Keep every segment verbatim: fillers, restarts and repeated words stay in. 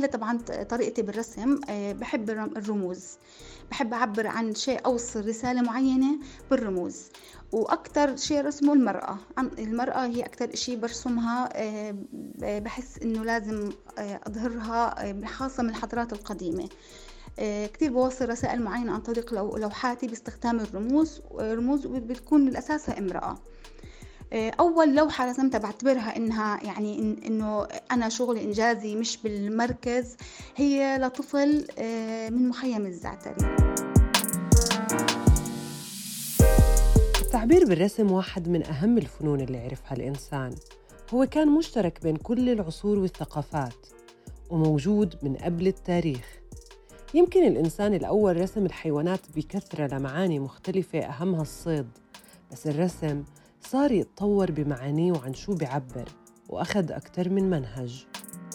هلا طبعا طريقتي بالرسم بحب الرموز، بحب أعبر عن شيء، أوصل رسالة معينة بالرموز. وأكتر شيء رسمه المرأة، المرأة هي أكتر شيء برسمها. بحس إنه لازم أظهرها، خاصة من الحضارات القديمة. كتير بوصل رسائل معينة عن طريق لوحاتي باستخدام الرموز. رموز بتكون الأساسها امرأة. أول لوحة رسمتها بعتبرها إنها يعني إن إنه أنا شغل إنجازي مش بالمركز، هي لطفل من مخيم الزعتري. التعبير بالرسم واحد من أهم الفنون اللي عرفها الإنسان. هو كان مشترك بين كل العصور والثقافات وموجود من قبل التاريخ. يمكن الإنسان الأول رسم الحيوانات بكثرة لمعاني مختلفة أهمها الصيد، بس الرسم صار يتطور بمعانيه وعن شو بيعبر، وأخذ أكتر من منهج.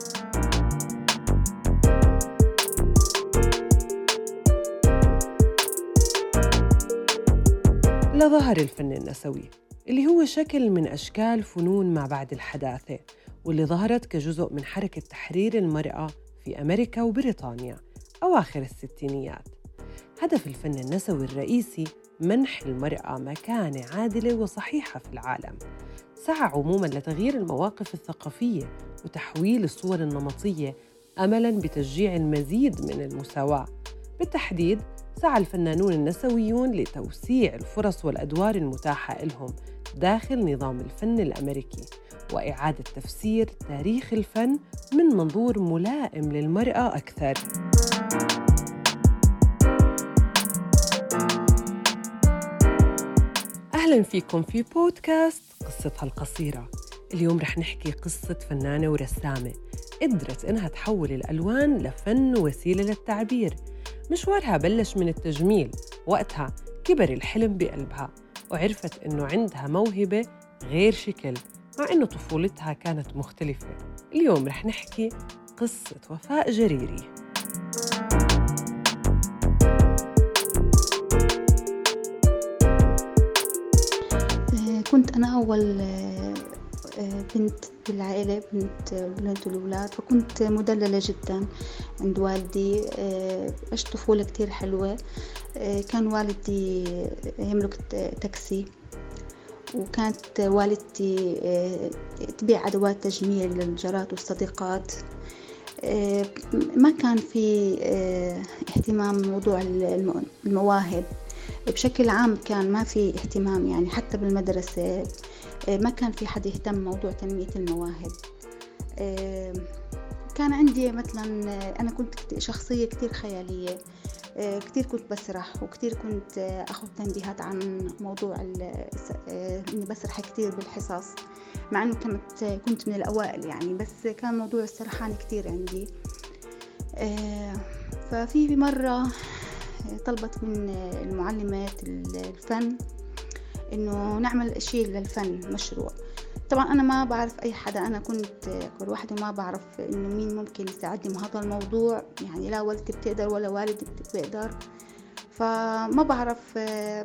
لظهر الفن النسوي اللي هو شكل من أشكال فنون ما بعد الحداثة، واللي ظهرت كجزء من حركة تحرير المرأة في أمريكا وبريطانيا أواخر الستينيات. هدف الفن النسوي الرئيسي منح المرأة مكانة عادلة وصحيحة في العالم. سعى عموماً لتغيير المواقف الثقافية وتحويل الصور النمطية أملاً بتشجيع المزيد من المساواة. بالتحديد سعى الفنانون النسويون لتوسيع الفرص والأدوار المتاحة لهم داخل نظام الفن الأمريكي، وإعادة تفسير تاريخ الفن من منظور ملائم للمرأة أكثر. أهلاً فيكم في بودكاست قصتها القصيرة. اليوم رح نحكي قصة فنانة ورسامة قدرت إنها تحول الألوان لفن ووسيلة للتعبير. مشوارها بلش من التجميل، وقتها كبر الحلم بقلبها وعرفت إنه عندها موهبة غير شكل، مع إنه طفولتها كانت مختلفة. اليوم رح نحكي قصة وفاء جريري. كنت أنا أول بنت بالعائلة، بنت بنت الأولاد، فكنت مدللة جدا عند والدي. عشت طفولة كتير حلوة. كان والدي يملك تاكسي، وكانت والدتي تبيع أدوات تجميل للجارات والصديقات. ما كان في اهتمام موضوع المواهب بشكل عام، كان ما في اهتمام يعني حتى بالمدرسة ما كان في حد يهتم موضوع تنمية المواهب. كان عندي مثلا، أنا كنت شخصية كتير خيالية، كتير كنت بسرح وكتير كنت أخذ تنبيهات عن موضوع إني بسرح كتير بالحصص، مع أنه كنت كنت من الأوائل يعني، بس كان موضوع السرحان كتير عندي. ففي مرة طلبت من المعلمات الفن إنه نعمل شيء للفن، مشروع. طبعا أنا ما بعرف أي حدا، أنا كنت كل واحدة ما بعرف إنه مين ممكن يساعدني مع هذا الموضوع، يعني لا والدتي بتقدر ولا والدي بتقدر، فما بعرف.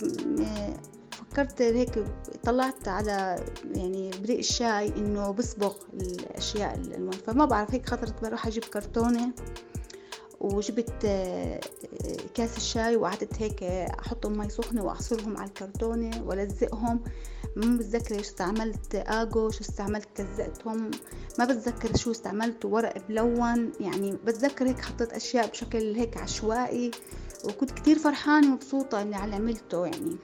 فكرت هيك، طلعت على يعني بريق الشاي إنه بصبغ الأشياء المهم، فما بعرف هيك خطرت بروح أجيب كرتونة وجبت كاس الشاي وقعدت هيك أحطهم مي سخنة وأعصرهم على الكرتونة ولزقهم. ما بتذكر شو استعملت، آجو شو استعملت لزقتهم، ما بتذكر شو استعملت، ورق ملون يعني. بتذكر هيك حطيت أشياء بشكل هيك عشوائي، وكنت كتير فرحانة ومبسوطة إني على عملته يعني.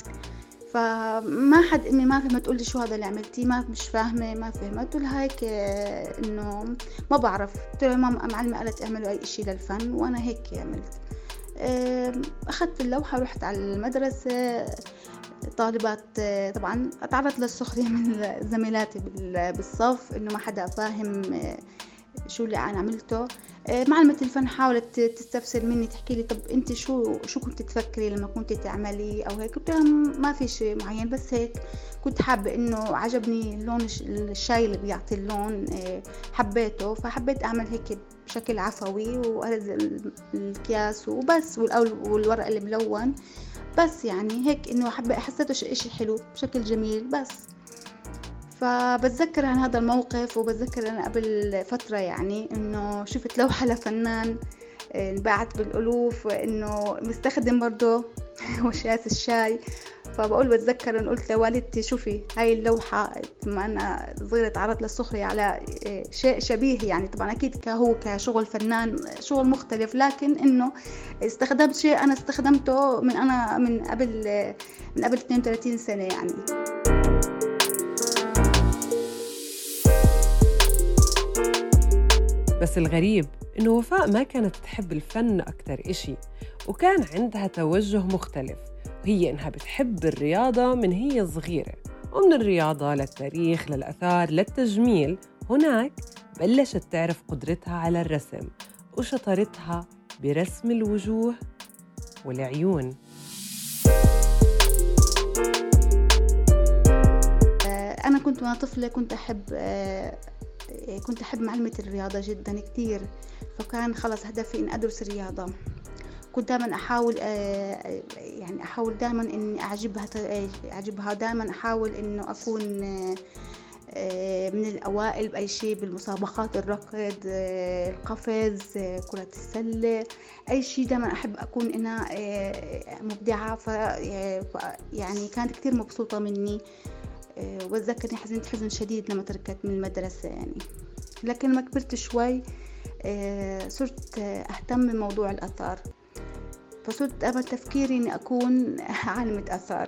فما حد امي ما فهمت تقولي شو هذا اللي عملتيه، ما مش فاهمه، ما فهمت. قلت لها هيك انه ما بعرف. قلت لها ماما معلمه قالت اعملوا اي شيء للفن، وانا هيك عملت. اخذت اللوحه ورحت على المدرسه. طالبات طبعا اتعرضت للسخريه من زميلاتي بالصف، انه ما حدا فاهم شو اللي انا عملته. معلمة الفن حاولت تستفسر مني، تحكي لي طب انت شو شو كنت تفكري لما كنت تعملي او هيك. قلت لها ما في شيء معين، بس هيك كنت حابة، انه عجبني لون الشاي اللي بيعطي اللون، حبيته فحبيت اعمل هيك بشكل عفوي، وارز الكياس وبس، والورق اللي ملون بس، يعني هيك انه حبيت، حسيته شيء حلو بشكل جميل بس. فبتذكر عن هذا الموقف، وبتذكر أنا قبل فترة يعني إنه شفت لوحة لفنان انباعت بالألوف، وإنه مستخدم برضه وشاس الشاي. فبقول بتذكر إن قلت لوالدتي شوفي هاي اللوحة، ثم أنا صغيرة تعرضت للسخرية على شيء شبيه يعني، طبعا أكيد كهو كشغل فنان شغل مختلف، لكن إنه استخدمت شيء أنا استخدمته من أنا من قبل من قبل اثنين وثلاثين سنة يعني. بس الغريب إنه وفاء ما كانت تحب الفن أكتر إشي، وكان عندها توجه مختلف، وهي إنها بتحب الرياضة من هي صغيرة، ومن الرياضة للتاريخ للأثار للتجميل. هناك بلشت تعرف قدرتها على الرسم وشطارتها برسم الوجوه والعيون. أنا كنت وأنا طفلة كنت أحب كنت أحب معلمة الرياضة جدا كتير، فكان خلص هدفي إن أدرس الرياضة. كنت دائما أحاول يعني أحاول دائما إني أعجبها أعجبها دائما أحاول إنه أكون من الأوائل بأي شيء، بالمسابقات، الركض، القفز، كرة السلة، أي شيء دائما أحب أكون أنا مبدعة. ف يعني كانت كتير مبسوطة مني، وبتذكرني حزنت حزن شديد لما تركت من المدرسة يعني. لكن لما كبرت شوي صرت أهتم بموضوع الآثار، فصرت أبى تفكيري إني أكون عالمة آثار،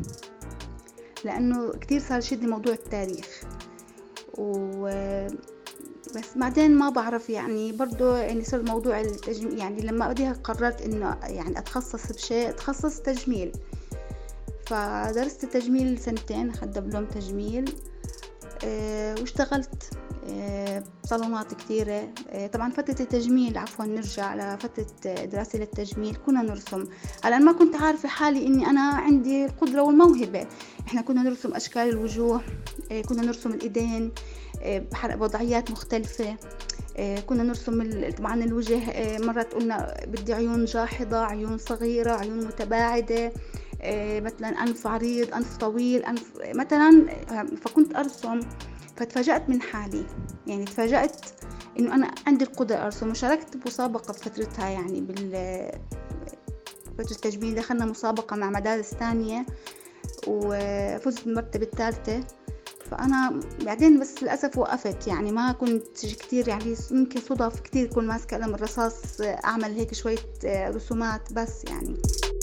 لأنه كتير صار شدني موضوع التاريخ. و بس بعدين ما بعرف يعني برضو يعني صار موضوع التجميل، يعني لما بديها قررت إنه يعني أتخصص بشيء، أتخصص تجميل. فدرست تجميل سنتين، أخذت دبلوم تجميل، أه واشتغلت أه صالونات كثيرة. أه طبعا فترة التجميل عفوا نرجع على فترة دراستي للتجميل، كنا نرسم. هلا ما كنت عارفة حالي إني أنا عندي القدرة والموهبة. إحنا كنا نرسم أشكال الوجوه، أه كنا نرسم الإيدين أه بوضعيات مختلفة، أه كنا نرسم طبعا الوجه. أه مرات قلنا بدي عيون جاحظة، عيون صغيرة، عيون متباعدة، مثلا أنف عريض، أنف طويل، أنف مثلا. فكنت أرسم، فتفاجأت من حالي يعني، تفاجأت إنه أنا عندي القدرة أرسم. وشاركت بمسابقة بفترتها يعني بالفترة التجميل، دخلنا مسابقة مع مدارس ثانية وفزت بالمرتبة الثالثة. فأنا بعدين بس للأسف وقفت يعني، ما كنت كتير يعني، ممكن صدف كتير كون ماسكة قلم الرصاص أعمل هيك شوية رسومات بس يعني.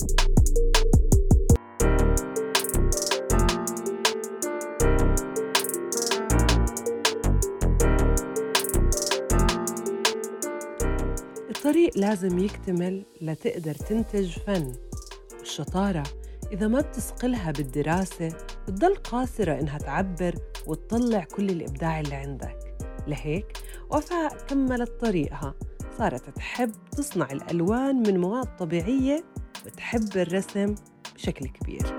الطريق لازم يكتمل لتقدر تنتج فن، والشطارة إذا ما بتسقلها بالدراسة بتضل قاصرة إنها تعبر وتطلع كل الإبداع اللي عندك. لهيك وفاء كملت طريقها، صارت تحب تصنع الألوان من مواد طبيعية وتحب الرسم بشكل كبير.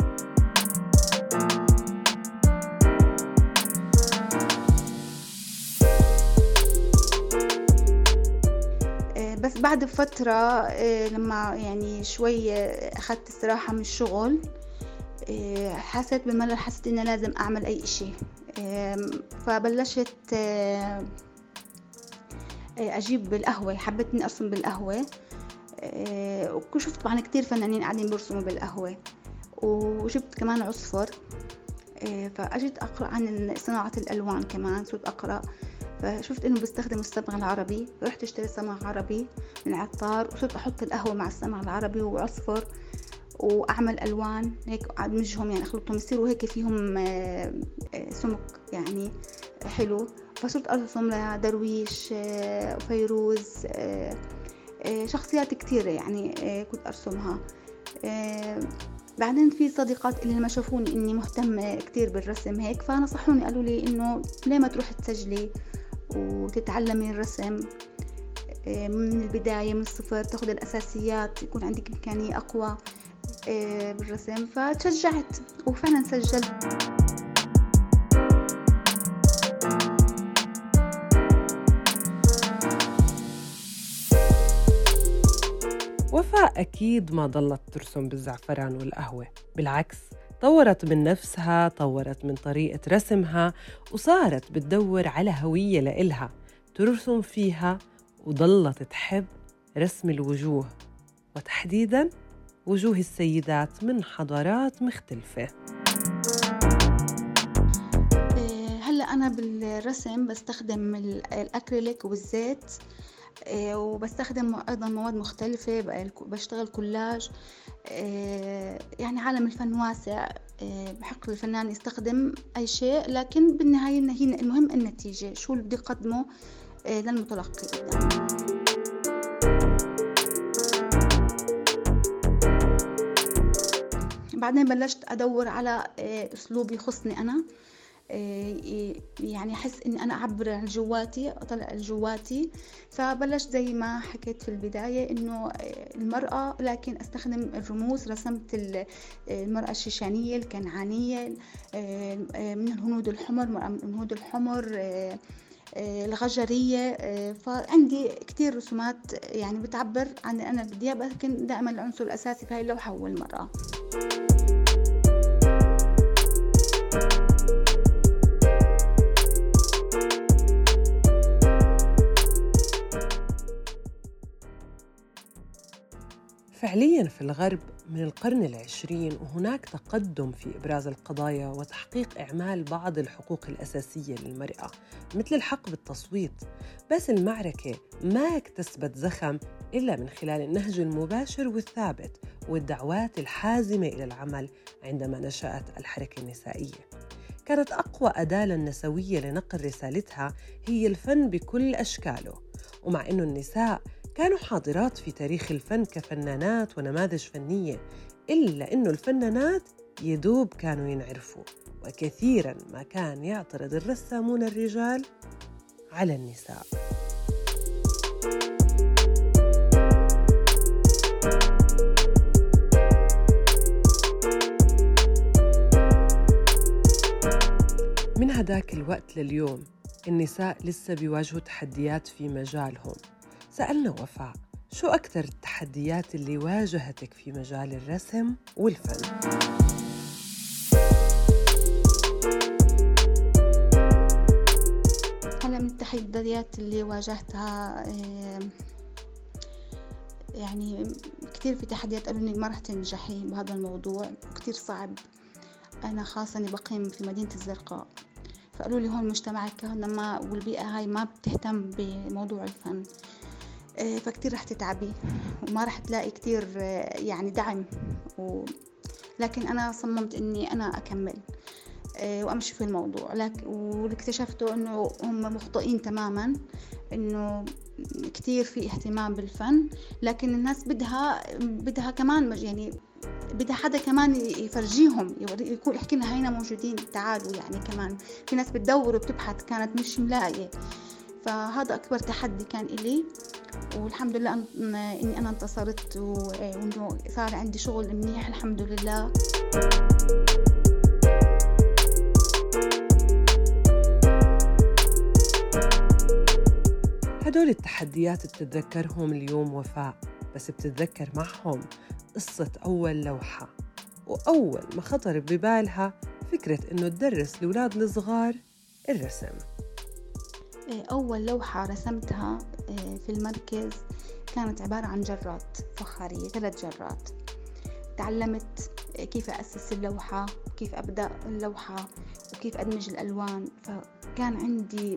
بس بعد فترة لما يعني شوي أخذت استراحة من الشغل، حسيت بالملل، حسيت إني لازم أعمل أي إشي. فبلشت أجيب بالقهوة، حبيت إني أرسم بالقهوة، وشفت طبعا كتير فنانين قاعدين بيرسموا بالقهوة، وجبت كمان عصفر. فأجيت أقرأ عن صناعة الألوان كمان، صرت أقرأ، فشفت إنه بيستخدموا الصبغ العربي، رحت اشتريت صبغ عربي من العطار، وصرت أحط القهوة مع الصبغ العربي وعصفر، وأعمل ألوان هيك أدمجهم يعني، أخلطهم يصيروا هيك فيهم سمك يعني حلو. فصرت أرسم لدرويش وفيروز، شخصيات كتيرة يعني كنت أرسمها. بعدين في صديقات اللي لما شافوني إني مهتمة كتير بالرسم هيك، فنصحوني قالوا لي إنه ليه ما تروح تسجلي وتتعلمي الرسم من البداية، من الصفر، تاخد الأساسيات، يكون عندك إمكانية أقوى بالرسم. فتشجعت وفعلا سجلت. وفاء أكيد ما ضلت ترسم بالزعفران والقهوة، بالعكس طورت من نفسها، طورت من طريقة رسمها، وصارت بتدور على هوية لإلها ترسم فيها، وضلت تحب رسم الوجوه، وتحديداً وجوه السيدات من حضارات مختلفة. هلأ أنا بالرسم بستخدم الأكريليك والزيت، وبستخدم أيضا مواد مختلفة، بشتغل كولاج. يعني عالم الفن واسع، بحق الفنان يستخدم أي شيء، لكن بالنهاية المهم النتيجة، شو اللي بدي أقدمه للمتلقي. بعدين بلشت أدور على أسلوب يخصني أنا، يعني أحس إني أنا أعبر عن جواتي، أطلع الجواتي. فبلشت زي ما حكيت في البداية إنه المرأة، لكن أستخدم الرموز. رسمت المرأة الشيشانية، الكنعانية، من الهنود الحمر، من الهنود الحمر، الغجرية. فعندي كتير رسومات يعني بتعبر عن أنا بدي، لكن دائما العنصر الأساسي في هاي اللوحة هو المرأة. فعلياً في الغرب من القرن العشرين وهناك تقدم في إبراز القضايا وتحقيق إعمال بعض الحقوق الأساسية للمرأة، مثل الحق بالتصويت. بس المعركة ما اكتسبت زخم إلا من خلال النهج المباشر والثابت والدعوات الحازمة إلى العمل عندما نشأت الحركة النسائية. كانت أقوى أداة للنسوية لنقل رسالتها هي الفن بكل أشكاله، ومع أنه النساء كانوا حاضرات في تاريخ الفن كفنانات ونماذج فنية، إلا أنه الفنانات يدوب كانوا ينعرفوا، وكثيراً ما كان يعترض الرسامون الرجال على النساء. من هداك الوقت لليوم النساء لسه بيواجهوا تحديات في مجالهم. سألنا وفاء شو أكثر التحديات اللي واجهتك في مجال الرسم والفن؟ هلا من التحديات اللي واجهتها، يعني كتير في تحديات قالوا لي ما رح تنجحي بهذا الموضوع، كتير صعب. أنا خاصة أني بقيم في مدينة الزرقاء، فقالوا لي هون مجتمعك ما والبيئة هاي ما بتهتم بموضوع الفن، فكتير رح تتعبي وما رح تلاقي كتير يعني دعم. و... لكن أنا صممت إني أنا أكمل وأمشي في الموضوع. لكن واللي اكتشفته إنه هم مخطئين تماماً، إنه كتير في اهتمام بالفن، لكن الناس بدها بدها كمان يعني بدها حدا كمان يفرجيهم، يكون يحكي لها هينا موجودين تعالوا. يعني كمان في ناس بتدور وبتبحث، كانت مش ملاقية. فهذا أكبر تحدي كان إلي، والحمد لله إني أنا انتصرت، وإنه صار عندي شغل منيح الحمد لله. هدول التحديات بتتذكرهم اليوم وفاء، بس بتتذكر معهم قصة أول لوحة، وأول ما خطر ببالها فكرة إنه تدرس الأولاد الصغار الرسم. أول لوحة رسمتها في المركز كانت عبارة عن جرات فخارية، ثلاث جرات. تعلمت كيف أسس اللوحة، كيف أبدأ اللوحة، وكيف أدمج الألوان. فكان عندي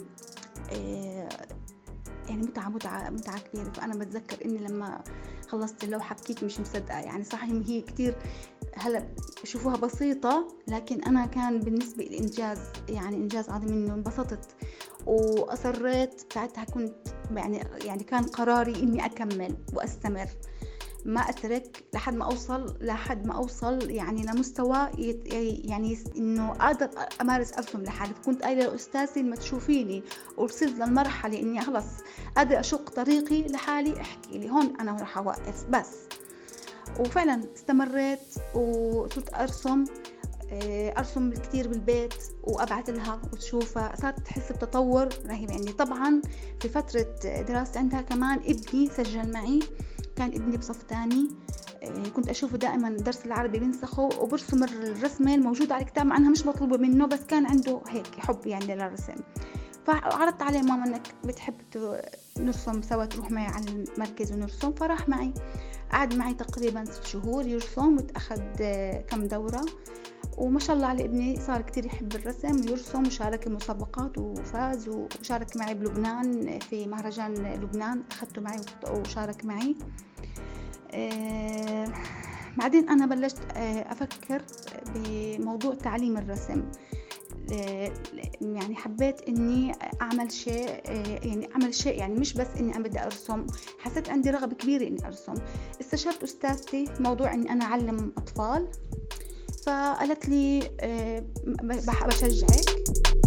يعني متعة متعة متعة كبيرة. فأنا بتذكر إني لما خلصت اللوحة بكيت مش مصدقة. يعني صحيح هي كتير هلا شوفوها بسيطة، لكن أنا كان بالنسبة لي إنجاز، يعني إنجاز عظيم. إنه انبسطت وأصريت ساعتها، كنت يعني يعني كان قراري إني أكمل وأستمر، ما أترك لحد ما أوصل لحد ما أوصل يعني لمستوى يعني إنه أقدر أمارس أرسم لحالي. كنت قايلة لأستاذي لما تشوفيني وصلت للمرحلة إني خلص قادر أشق طريقي لحالي، احكي لي هون أنا راح أوقف بس. وفعلا استمريت وصرت أرسم أرسم كتير بالبيت وأبعث لها وتشوفها. صارت تحس بتطور رهيب. يعني طبعا في فترة دراستي عندها كمان ابني سجل معي، كان ابني بصف تاني، آه، كنت أشوفه دائما درس العربي بينسخه وبرسم الرسمة الموجودة على الكتاب مع أنها مش مطلوبة منه، بس كان عنده هيك حب يعني للرسم. فعرضت عليه ماما انك بتحب نرسم سوا، تروح معي على المركز ونرسم. فراح معي، قعد معي تقريبا ست شهور يرسم، وتأخذ كم دورة، وما شاء الله على ابني صار كتير يحب الرسم ويرسم، وشارك المسابقات وفاز، وشارك معي بلبنان في مهرجان لبنان، أخذته معي وشارك معي. آه بعدين أنا بلشت أفكر بموضوع تعليم الرسم، يعني حبيت اني اعمل شيء، يعني اعمل شيء يعني مش بس اني انا بدي ارسم، حسيت عندي رغبة كبيرة اني ارسم. استشرت استاذتي موضوع اني انا اعلم اطفال، فقالت لي بشجعك.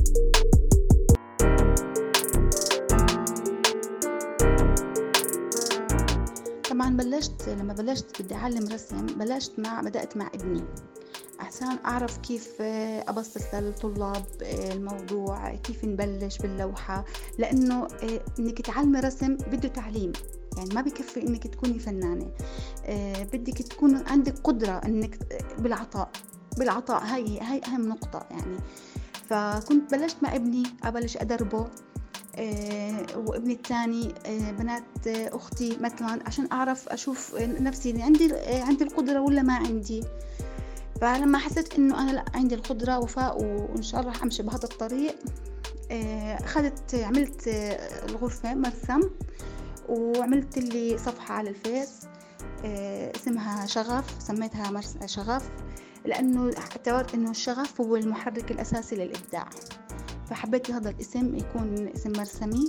طبعا بلشت لما بلشت بدي اعلم رسم، بلشت مع بدأت مع ابني عشان أعرف كيف أبسط للطلاب الموضوع، كيف نبلش باللوحة، لأنه إنك تعلمي رسم بده تعليم، يعني ما بكفي إنك تكوني فنانة، بدك تكون عندك قدرة إنك بالعطاء بالعطاء هاي هاي أهم نقطة يعني. فكنت بلشت مع ابني أبلش أدربه، وابني الثاني بنات أختي مثلا، عشان أعرف أشوف نفسي عندي عندي القدرة ولا ما عندي. فلما حسيت انه انا لا عندي القدره وفاء وان شاء الله امشي بهذا الطريق، اخذت عملت الغرفه مرسم، وعملت لي صفحه على الفيس اسمها شغف، سميتها شغف لانه اعتبرت انه الشغف هو المحرك الاساسي للابداع، فحبيت هذا الاسم يكون اسم مرسمي،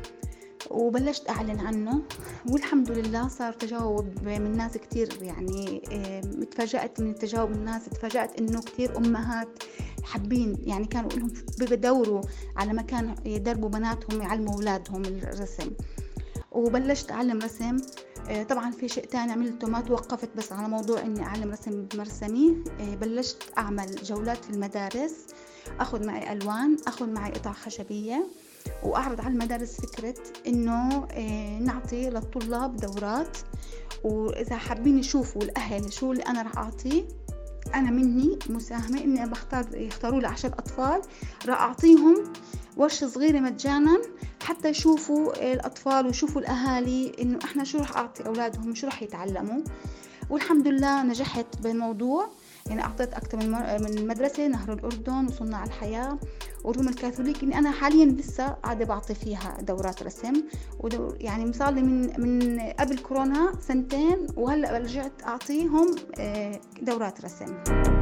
وبلشت أعلن عنه، والحمد لله صار تجاوب من ناس كتير. يعني اتفاجأت من تجاوب الناس، اتفاجأت إنه كتير أمهات حابين، يعني كانوا لهم بدوروا على مكان يدربوا بناتهم يعلموا أولادهم الرسم. وبلشت أعلم رسم. طبعا في شيء تاني عملته، ما توقفت بس على موضوع إني أعلم رسم بمرسمي، بلشت أعمل جولات في المدارس، أخذ معي ألوان، أخذ معي قطع خشبية، وأعرض على المدارس فكرة إنه نعطي للطلاب دورات، وإذا حابين يشوفوا الأهل شو اللي أنا رح أعطيه، أنا مني مساهمة إني بختار يختاروا لي عشر أطفال، رح أعطيهم ورشة صغيرة مجانا حتى يشوفوا الأطفال ويشوفوا الأهالي إنه إحنا شو رح أعطي أولادهم شو رح يتعلموا. والحمد لله نجحت بالموضوع، يعني أعطيت أكثر من من مدرسة، نهر الأردن وصناع الحياة وروم الكاثوليك، إني أنا حاليا لسه قاعدة بعطي فيها دورات رسم، ودور يعني صار لي من من قبل كورونا سنتين، وهلا رجعت أعطيهم دورات رسم.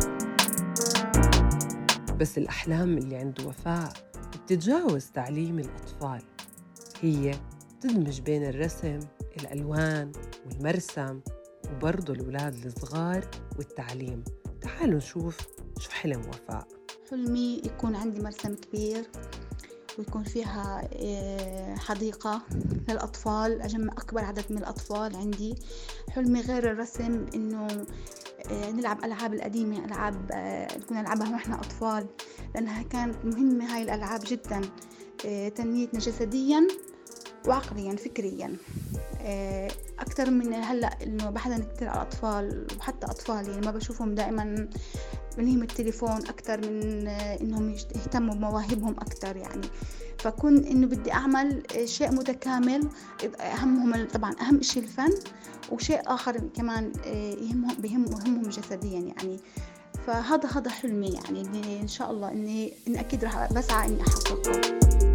بس الأحلام اللي عند وفاء بتتجاوز تعليم الأطفال، هي تدمج بين الرسم، الألوان والمرسم، وبرضه الأولاد الصغار والتعليم. تعالوا نشوف شو حلم وفاء. حلمي يكون عندي مرسم كبير، ويكون فيها حديقة للأطفال، أجمع أكبر عدد من الأطفال عندي. حلمي غير الرسم إنه نلعب ألعاب القديمة، ألعاب كنا نلعبها وإحنا أطفال، لأنها كانت مهمة هاي الألعاب جدا، تنميتنا جسديا وعقليا فكريا أكتر من هلأ إنه بحدا كتير على الأطفال، وحتى أطفالي يعني ما بشوفهم دائما منهم التليفون أكتر من إنهم يهتموا بمواهبهم أكتر يعني. فكون إنه بدي أعمل شيء متكامل، أهمهم طبعا أهم شيء الفن، وشيء آخر كمان يهمهم بيهمهم جسديا يعني. فهذا هذا حلمي يعني، إن شاء الله إني إن أكيد راح بسعى إني أحققه.